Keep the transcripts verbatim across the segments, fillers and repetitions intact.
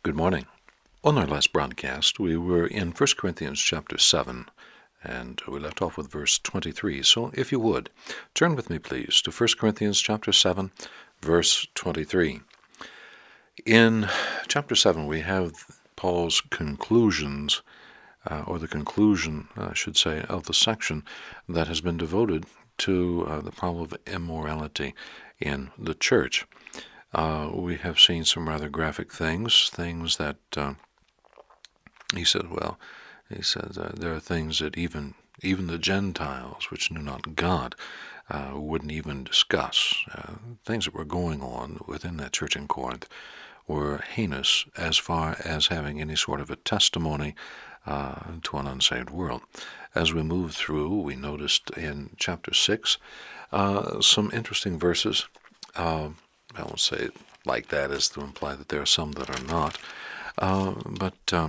Good morning. On our last broadcast, we were in First Corinthians chapter seven, and we left off with verse twenty-three. So if you would, turn with me, please, to First Corinthians chapter seven, verse twenty-three. In chapter seven, we have Paul's conclusions, uh, or the conclusion, I should say, of the section that has been devoted to uh, the problem of immorality in the church. Uh, we have seen some rather graphic things, things that uh, he said, well, he said uh, there are things that even even the Gentiles, which knew not God, uh, wouldn't even discuss. Uh, things that were going on within that church in Corinth were heinous as far as having any sort of a testimony uh, to an unsaved world. As we moved through, we noticed in chapter six uh, some interesting verses. Uh, I won't say it like that as to imply that there are some that are not, uh, but uh,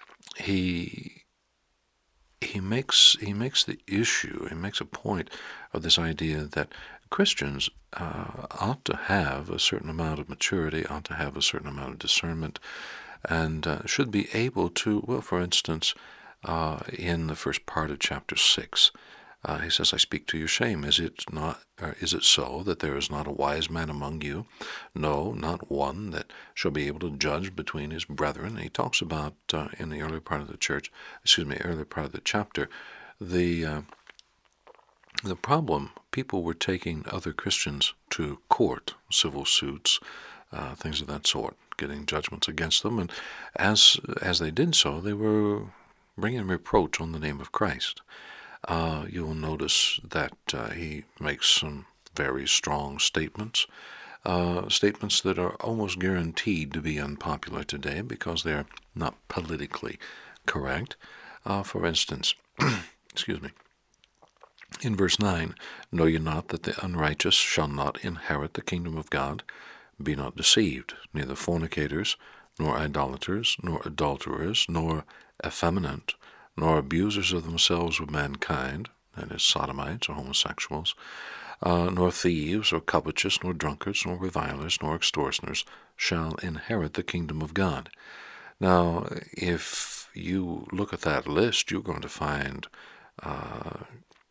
he he makes he makes the issue, he makes a point of this idea that Christians uh, ought to have a certain amount of maturity, ought to have a certain amount of discernment, and uh, should be able to, well, for instance, uh, in the first part of chapter six, Uh, he says, I speak to your shame. Is it not? Or is it so that there is not a wise man among you? No, not one that shall be able to judge between his brethren. He talks about, uh, in the earlier part of the church, excuse me, earlier part of the chapter, the uh, the problem, people were taking other Christians to court, civil suits, uh, things of that sort, getting judgments against them. And as as they did so, they were bringing reproach on the name of Christ. Uh, you'll notice that uh, he makes some very strong statements, uh, statements that are almost guaranteed to be unpopular today because they're not politically correct. Uh, for instance, excuse me, in verse nine, know ye not that the unrighteous shall not inherit the kingdom of God? Be not deceived, neither fornicators, nor idolaters, nor adulterers, nor effeminate, nor abusers of themselves with mankind, that is, sodomites or homosexuals, uh, nor thieves, or covetous, nor drunkards, nor revilers, nor extortioners, shall inherit the kingdom of God. Now, if you look at that list, you're going to find uh,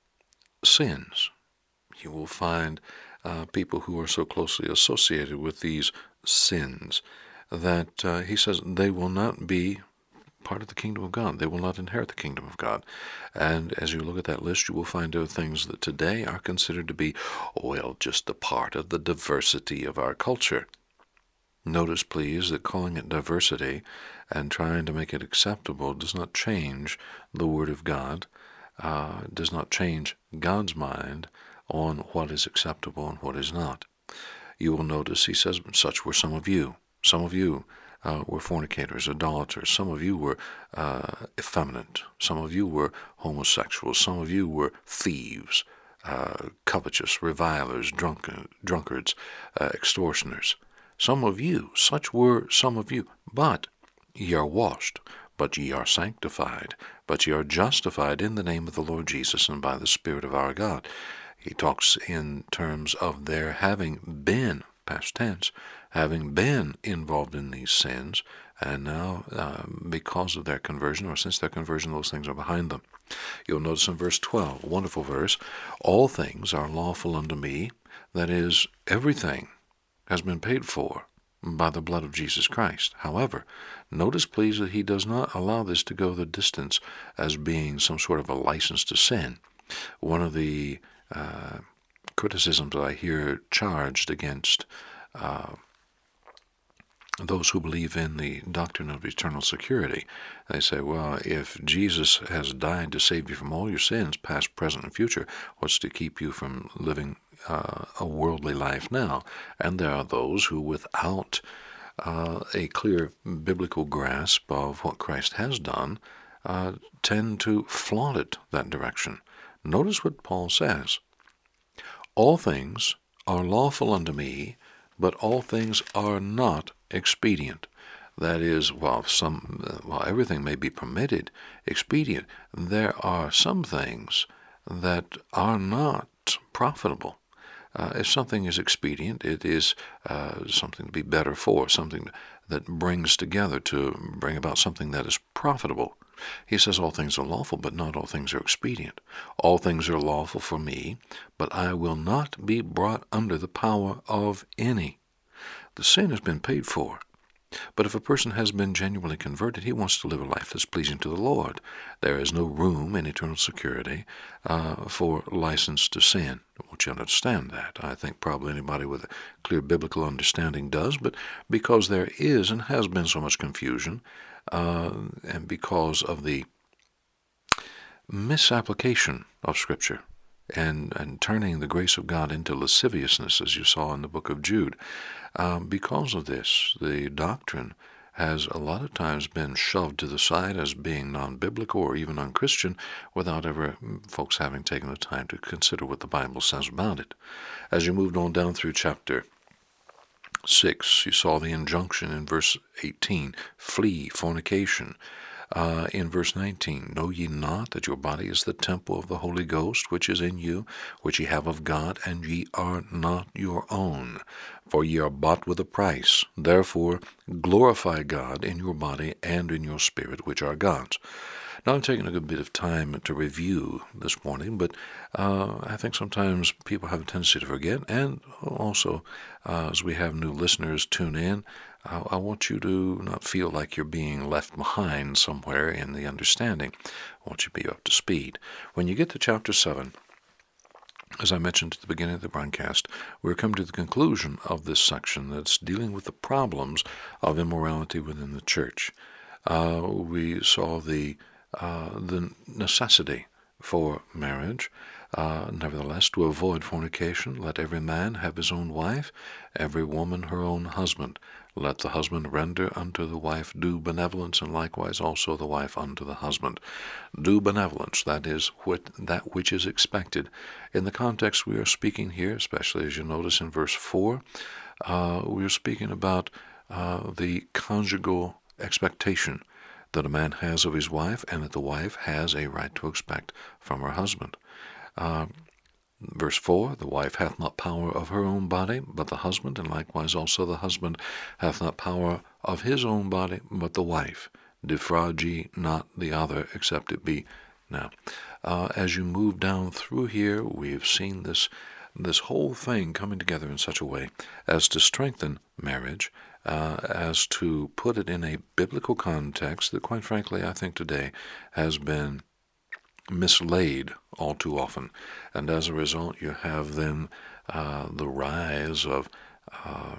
sins. You will find uh, people who are so closely associated with these sins that uh, he says they will not be part of the kingdom of God. They will not inherit the kingdom of God. And as you look at that list, you will find there are things that today are considered to be, well, just a part of the diversity of our culture. Notice, please, that calling it diversity and trying to make it acceptable does not change the Word of God, uh, does not change God's mind on what is acceptable and what is not. You will notice, he says, such were some of you. Some of you Uh, were fornicators, idolaters. Some of you were uh, effeminate. Some of you were homosexuals. Some of you were thieves, uh, covetous, revilers, drunken, drunkards, uh, extortioners. Some of you, such were some of you. But ye are washed, but ye are sanctified, but ye are justified in the name of the Lord Jesus and by the Spirit of our God. He talks in terms of their having been, past tense, having been involved in these sins, and now uh, because of their conversion, or since their conversion, those things are behind them. You'll notice in verse twelve, a wonderful verse, all things are lawful unto me, that is, everything has been paid for by the blood of Jesus Christ. However, notice please that he does not allow this to go the distance as being some sort of a license to sin. One of the uh, criticisms I hear charged against uh, those who believe in the doctrine of eternal security, they say, well, if Jesus has died to save you from all your sins, past, present, and future, what's to keep you from living uh, a worldly life now? And there are those who, without uh, a clear biblical grasp of what Christ has done, uh, tend to flaunt it that direction. Notice what Paul says. All things are lawful unto me, but all things are not expedient. That is, while some, while everything may be permitted, expedient, there are some things that are not profitable. Uh, if something is expedient, it is uh, something to be better for, something that brings together to bring about something that is profitable. He says all things are lawful, but not all things are expedient. All things are lawful for me, but I will not be brought under the power of any. The sin has been paid for. But if a person has been genuinely converted, he wants to live a life that's pleasing to the Lord. There is no room in eternal security uh, for license to sin. I want you to understand that. I think probably anybody with a clear biblical understanding does, but because there is and has been so much confusion, uh, and because of the misapplication of Scripture, and, and turning the grace of God into lasciviousness, as you saw in the book of Jude. Um, because of this, the doctrine has a lot of times been shoved to the side as being non-biblical or even unchristian without ever folks having taken the time to consider what the Bible says about it. As you moved on down through chapter six, you saw the injunction in verse eighteen, flee fornication. Uh, in verse nineteen, know ye not that your body is the temple of the Holy Ghost, which is in you, which ye have of God, and ye are not your own? For ye are bought with a price. Therefore glorify God in your body and in your spirit, which are God's. Now, I'm taking a good bit of time to review this morning, but uh, I think sometimes people have a tendency to forget, and also uh, as we have new listeners tune in, I, I want you to not feel like you're being left behind somewhere in the understanding. I want you to be up to speed. When you get to chapter seven, as I mentioned at the beginning of the broadcast, we're coming to the conclusion of this section that's dealing with the problems of immorality within the church. Uh, we saw the uh, the necessity for marriage. Uh, nevertheless, to avoid fornication, let every man have his own wife, every woman her own husband. Let the husband render unto the wife due benevolence, and likewise also the wife unto the husband. Due benevolence, that is what that which is expected. In the context we are speaking here, especially as you notice in verse four, uh, we are speaking about uh, the conjugal expectation that a man has of his wife, and that the wife has a right to expect from her husband. Uh, Verse four, the wife hath not power of her own body, but the husband, and likewise also the husband hath not power of his own body, but the wife. Defraud ye not the other, except it be. Now, uh, as you move down through here, we've seen this this whole thing coming together in such a way as to strengthen marriage, uh, as to put it in a biblical context that, quite frankly, I think today has been mislaid all too often, and as a result you have then uh, the rise of uh,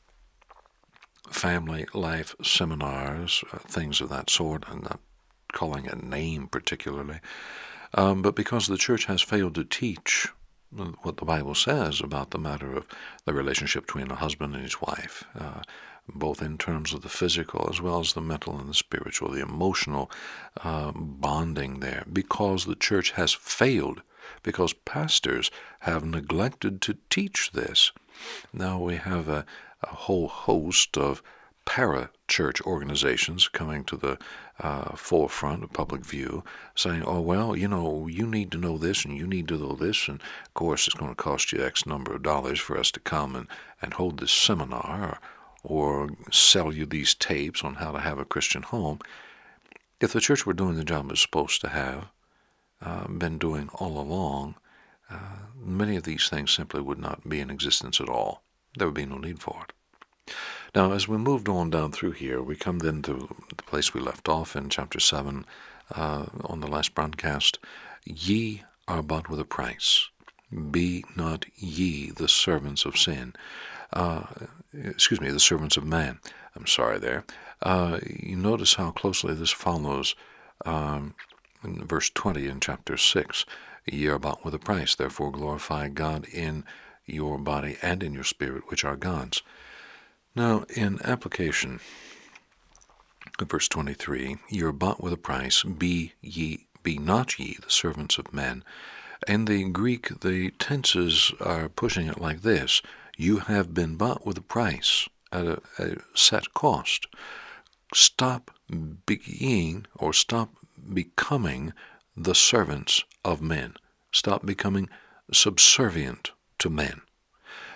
family life seminars, uh, things of that sort. I'm not calling a name particularly, um, but because the church has failed to teach what the Bible says about the matter of the relationship between a husband and his wife, uh, both in terms of the physical as well as the mental and the spiritual, the emotional uh, bonding there, because the church has failed, because pastors have neglected to teach this. Now we have a, a whole host of para-church organizations coming to the uh, forefront of public view, saying, oh, well, you know, you need to know this and you need to know this, and of course it's going to cost you X number of dollars for us to come and, and hold this seminar, or, or sell you these tapes on how to have a Christian home. If the church were doing the job it's supposed to have, uh, been doing all along, uh, many of these things simply would not be in existence at all. There would be no need for it. Now, as we moved on down through here, we come then to the place we left off in chapter seven uh, on the last broadcast. Ye are bought with a price. Be not ye the servants of sin. Uh, excuse me, the servants of man. I'm sorry there. Uh, you notice how closely this follows um, in verse twenty in chapter six. Ye are bought with a price, therefore glorify God in your body and in your spirit, which are God's. Now, in application of verse twenty-three, ye are bought with a price, be ye, be not ye the servants of men. In the Greek, the tenses are pushing it like this: you have been bought with a price at a, a set cost. Stop being, or stop becoming, the servants of men. Stop becoming subservient to men.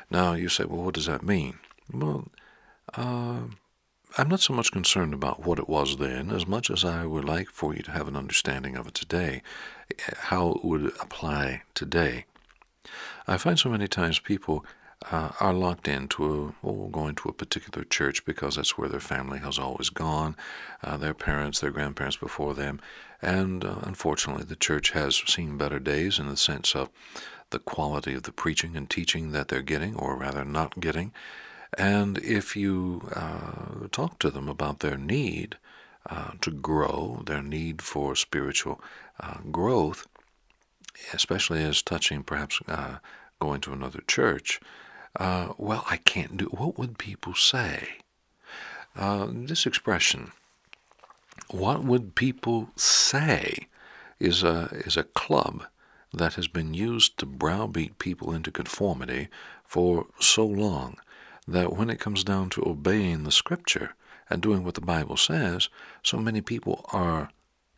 Now, you say, well, what does that mean? Well, uh, I'm not so much concerned about what it was then as much as I would like for you to have an understanding of it today, how it would apply today. I find so many times people uh, are locked into a, well, going to a particular church because that's where their family has always gone, uh, their parents, their grandparents before them, and uh, unfortunately the church has seen better days in the sense of the quality of the preaching and teaching that they're getting, or rather not getting. And if you uh, talk to them about their need uh, to grow, their need for spiritual uh, growth, especially as touching perhaps uh, going to another church, uh, well, I can't do, what would people say? Uh, this expression, what would people say, is a, is a club that has been used to browbeat people into conformity for so long that when it comes down to obeying the Scripture and doing what the Bible says, so many people are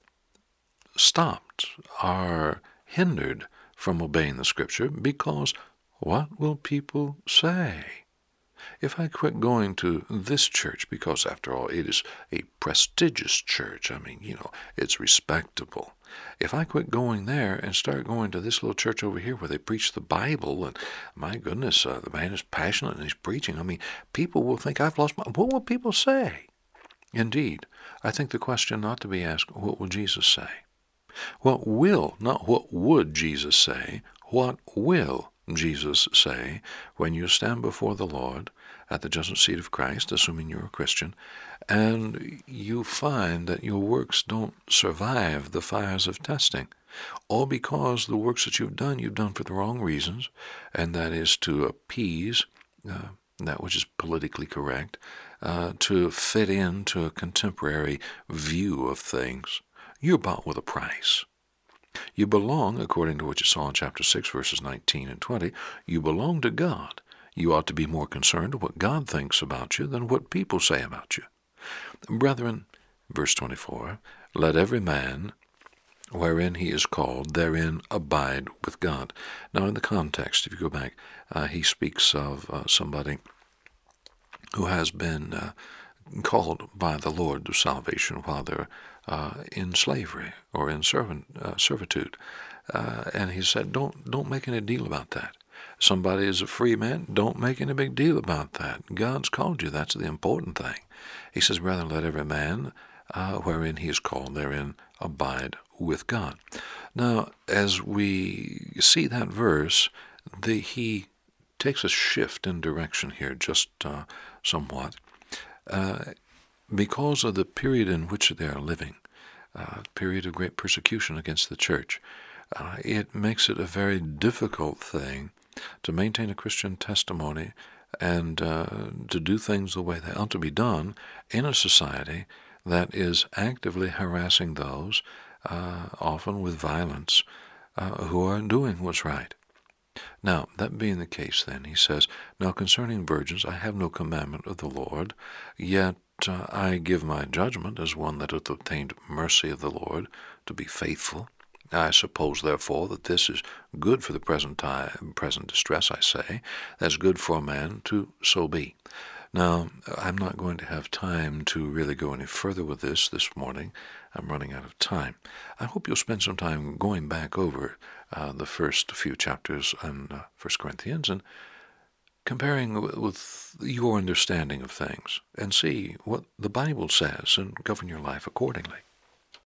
stopped, are hindered from obeying the Scripture because what will people say? If I quit going to this church, because after all it is a prestigious church, I mean, you know, it's respectable. If I quit going there and start going to this little church over here where they preach the Bible, and my goodness, uh, the man is passionate and he's preaching, I mean, people will think I've lost my... What will people say? Indeed, I think the question ought to be asked, what will Jesus say? What will, not what would Jesus say, what will Jesus say when you stand before the Lord at the judgment seat of Christ, assuming you're a Christian, and you find that your works don't survive the fires of testing, all because the works that you've done, you've done for the wrong reasons, and that is to appease uh, that which is politically correct, uh, to fit into a contemporary view of things. You're bought with a price. You belong, according to what you saw in chapter six, verses nineteen and twenty, you belong to God. You ought to be more concerned with what God thinks about you than what people say about you. Brethren, verse twenty-four, let every man, wherein he is called, therein abide with God. Now, in the context, if you go back, uh, he speaks of uh, somebody who has been uh, called by the Lord to salvation while they're uh, in slavery or in servant, uh, servitude. Uh, and he said, don't, don't make any deal about that. Somebody is a free man, don't make any big deal about that. God's called you, that's the important thing. He says, rather let every man, uh, wherein he is called, therein abide with God. Now, as we see that verse, the, he takes a shift in direction here, just uh, somewhat, uh, because of the period in which they are living, a uh, period of great persecution against the church. Uh, it makes it a very difficult thing to maintain a Christian testimony and uh, to do things the way they ought to be done in a society that is actively harassing those, uh, often with violence, uh, who are doing what's right. Now, that being the case, then, he says, now concerning virgins, I have no commandment of the Lord, yet uh, I give my judgment as one that hath obtained mercy of the Lord, to be faithful. I suppose, therefore, that this is good for the present time, present distress, I say, that's good for a man to so be. Now, I'm not going to have time to really go any further with this this morning. I'm running out of time. I hope you'll spend some time going back over uh, the first few chapters in uh, First Corinthians and comparing with your understanding of things and see what the Bible says and govern your life accordingly.